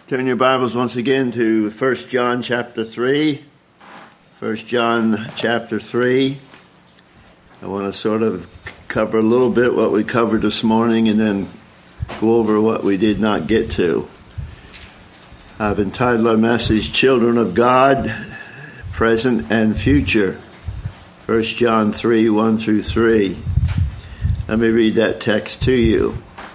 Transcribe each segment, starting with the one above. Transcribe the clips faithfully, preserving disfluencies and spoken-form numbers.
Turn your Bibles once again to First John chapter three. First John chapter three. I want to sort of cover a little bit what we covered this morning and then go over what we did not get to. I've entitled our message, Children of God, Present and Future. First John three, one through three. Let me read that text to you.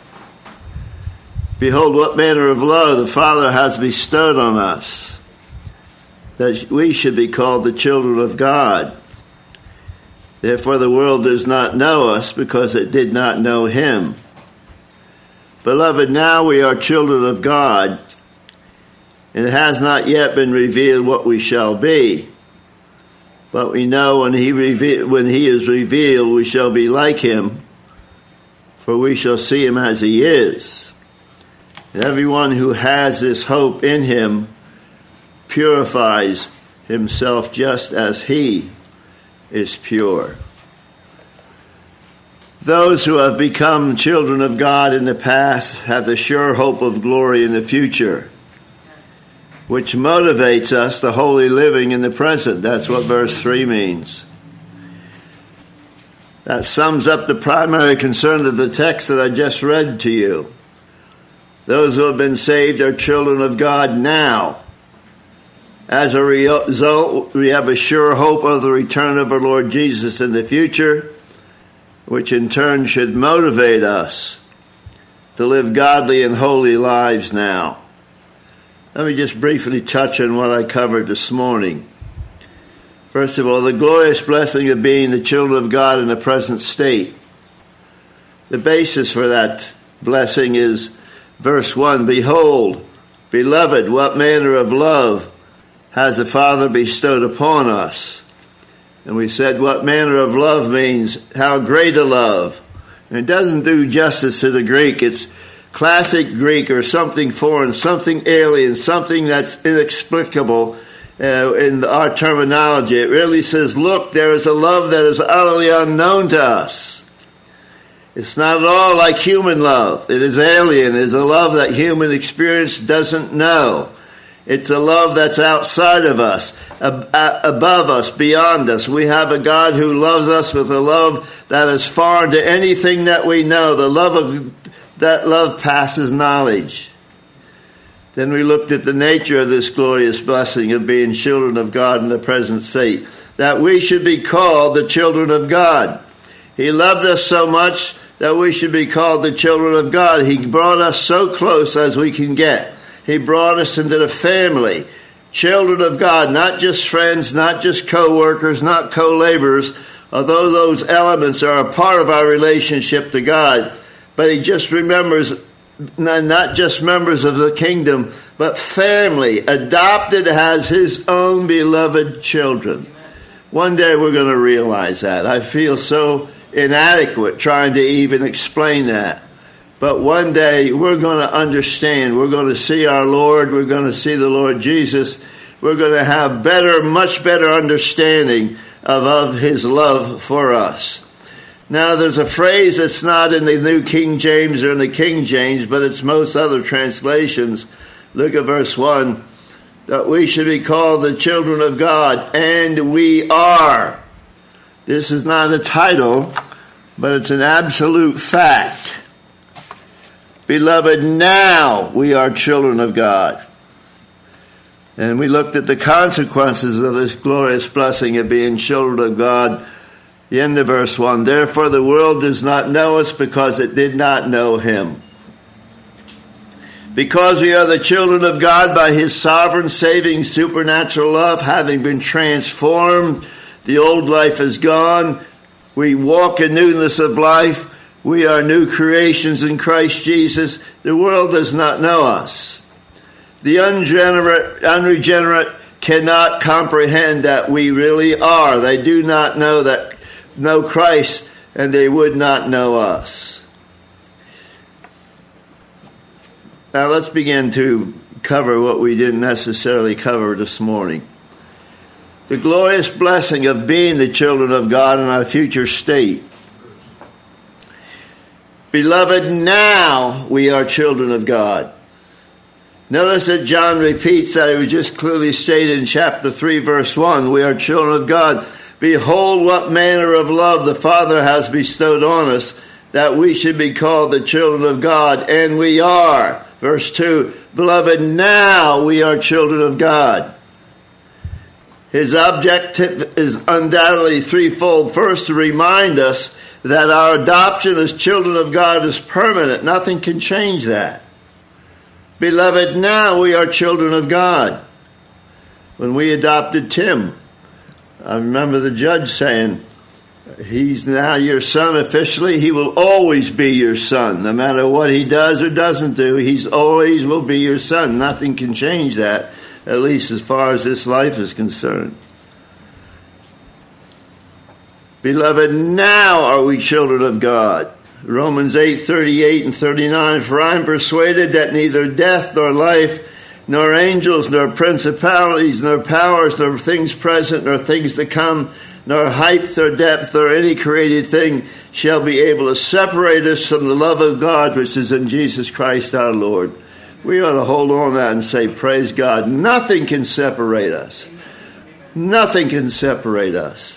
Behold, what manner of love the Father has bestowed on us, that we should be called the children of God. Therefore the world does not know us, because it did not know him. Beloved, now we are children of God, and it has not yet been revealed what we shall be. But we know when he, reve- when he is revealed, we shall be like him, for we shall see him as he is. And everyone who has this hope in him purifies himself just as he is pure. Those who have become children of God in the past have the sure hope of glory in the future, which motivates us to holy living in the present. That's what verse three means. That sums up the primary concern of the text that I just read to you. Those who have been saved are children of God now. As a result, we have a sure hope of the return of our Lord Jesus in the future, which in turn should motivate us to live godly and holy lives now. Let me just briefly touch on what I covered this morning. First of all, the glorious blessing of being the children of God in the present state. The basis for that blessing is verse one, Behold, beloved, what manner of love has the Father bestowed upon us? And we said what manner of love means how great a love. And it doesn't do justice to the Greek. It's classic Greek or something foreign, something alien, something that's inexplicable uh, in our terminology. It really says, look, there is a love that is utterly unknown to us. It's not at all like human love. It is alien. It is a love that human experience doesn't know. It's a love that's outside of us, ab- above us, beyond us. We have a God who loves us with a love that is foreign to anything that we know. The love of that love passes knowledge. Then we looked at the nature of this glorious blessing of being children of God in the present state, that we should be called the children of God. He loved us so much that we should be called the children of God. He brought us so close as we can get. He brought us into the family. Children of God, not just friends, not just co-workers, not co-laborers, although those elements are a part of our relationship to God. But he just remembers, not just members of the kingdom, but family, adopted as his own beloved children. One day we're going to realize that. I feel so inadequate trying to even explain that. But one day we're going to understand. We're going to see our Lord. We're going to see the Lord Jesus. We're going to have better, much better understanding of, of his love for us. Now there's a phrase that's not in the New King James or in the King James, but it's most other translations. Look at verse one. That we should be called the children of God, and we are. This is not a title, but it's an absolute fact. Beloved, now we are children of God. And we looked at the consequences of this glorious blessing of being children of God. The end of verse one. Therefore the world does not know us because it did not know him. Because we are the children of God by his sovereign, saving, supernatural love, having been transformed, the old life is gone. We walk in newness of life. We are new creations in Christ Jesus. The world does not know us. The ungenerate, unregenerate cannot comprehend that we really are. They do not know that know Christ, and they would not know us. Now let's begin to cover what we didn't necessarily cover this morning. The glorious blessing of being the children of God in our future state. Beloved, now we are children of God. Notice that John repeats that it was just clearly stated in chapter three, verse one. We are children of God. Behold, what manner of love the Father has bestowed on us, that we should be called the children of God. And we are. Verse two, beloved, now we are children of God. His objective is undoubtedly threefold. First, to remind us that our adoption as children of God is permanent. Nothing can change that. Beloved, now we are children of God. When we adopted Tim, I remember the judge saying, he's now your son officially. He will always be your son. No matter what he does or doesn't do, he's always will be your son. Nothing can change that, at least as far as this life is concerned. Beloved, now are we children of God. Romans eight, thirty-eight and thirty-nine, for I am persuaded that neither death nor life, nor angels, nor principalities, nor powers, nor things present, nor things to come, nor height, nor depth, nor any created thing shall be able to separate us from the love of God which is in Jesus Christ our Lord. We ought to hold on to that and say, praise God. Nothing can separate us. Nothing can separate us.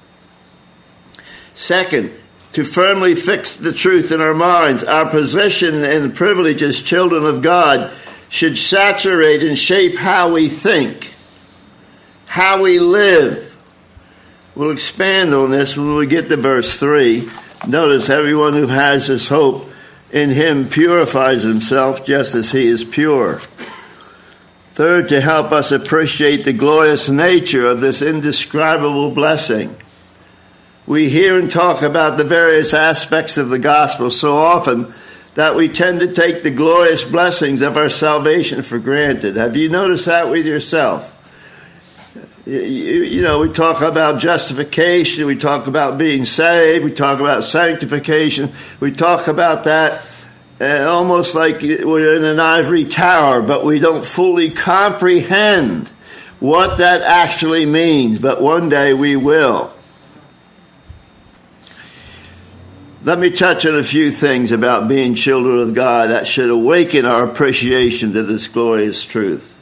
Second, to firmly fix the truth in our minds, our position and privilege as children of God should saturate and shape how we think, how we live. We'll expand on this when we get to verse three. Notice everyone who has this hope in him purifies himself just as he is pure. Third, to help us appreciate the glorious nature of this indescribable blessing. We hear and talk about the various aspects of the gospel so often that we tend to take the glorious blessings of our salvation for granted. Have you noticed that with yourself? You, you know, we talk about justification, we talk about being saved, we talk about sanctification, we talk about that uh, almost like we're in an ivory tower, but we don't fully comprehend what that actually means, but one day we will. Let me touch on a few things about being children of God that should awaken our appreciation to this glorious truth.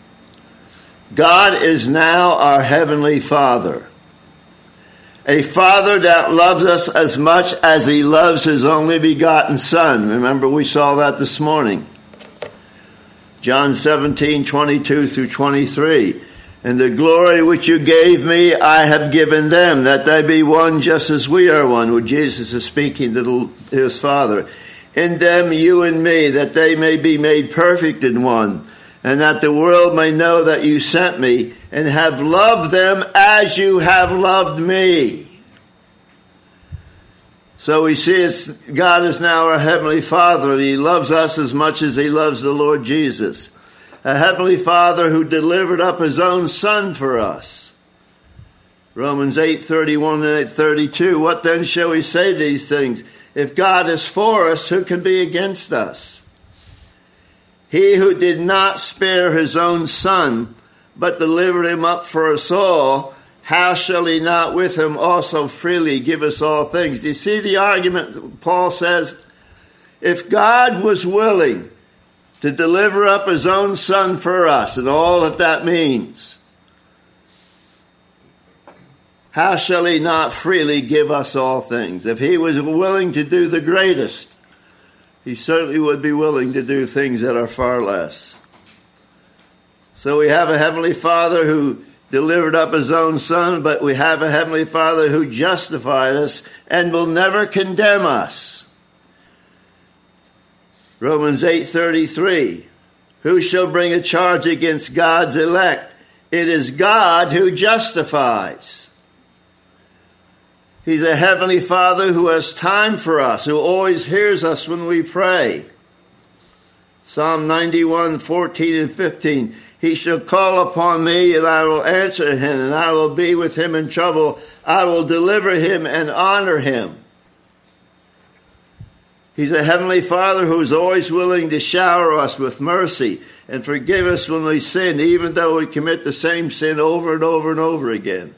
God is now our Heavenly Father. A Father that loves us as much as He loves His only begotten Son. Remember, we saw that this morning. John seventeen, twenty-two through twenty-three. And the glory which you gave me, I have given them, that they be one just as we are one. When Jesus is speaking to His Father. In them, you and me, that they may be made perfect in one, and that the world may know that you sent me, and have loved them as you have loved me. So we see it's, God is now our Heavenly Father, and He loves us as much as He loves the Lord Jesus. A Heavenly Father who delivered up His own Son for us. Romans eight, thirty-one and eight, thirty-two. What then shall we say to these things? If God is for us, who can be against us? He who did not spare His own Son, but delivered Him up for us all, how shall He not with Him also freely give us all things? Do you see the argument? Paul says, if God was willing to deliver up His own Son for us, and all that that means, how shall He not freely give us all things? If He was willing to do the greatest, He certainly would be willing to do things that are far less. So we have a Heavenly Father who delivered up His own Son, but we have a Heavenly Father who justified us and will never condemn us. Romans eight, thirty-three. Who shall bring a charge against God's elect? It is God who justifies. He's a Heavenly Father who has time for us, who always hears us when we pray. Psalm ninety-one, fourteen and fifteen. He shall call upon me, and I will answer him, and I will be with him in trouble. I will deliver him and honor him. He's a Heavenly Father who is always willing to shower us with mercy and forgive us when we sin, even though we commit the same sin over and over and over again.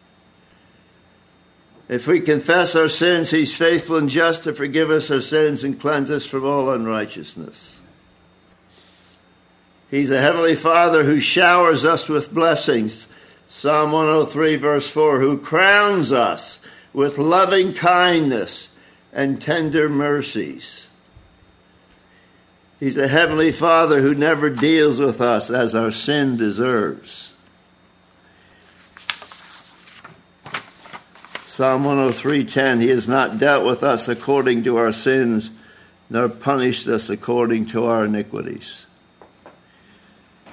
If we confess our sins, He's faithful and just to forgive us our sins and cleanse us from all unrighteousness. He's a heavenly Father who showers us with blessings. Psalm one oh three, verse four, who crowns us with loving kindness and tender mercies. He's a heavenly Father who never deals with us as our sin deserves. Psalm one oh three, ten, he has not dealt with us according to our sins, nor punished us according to our iniquities.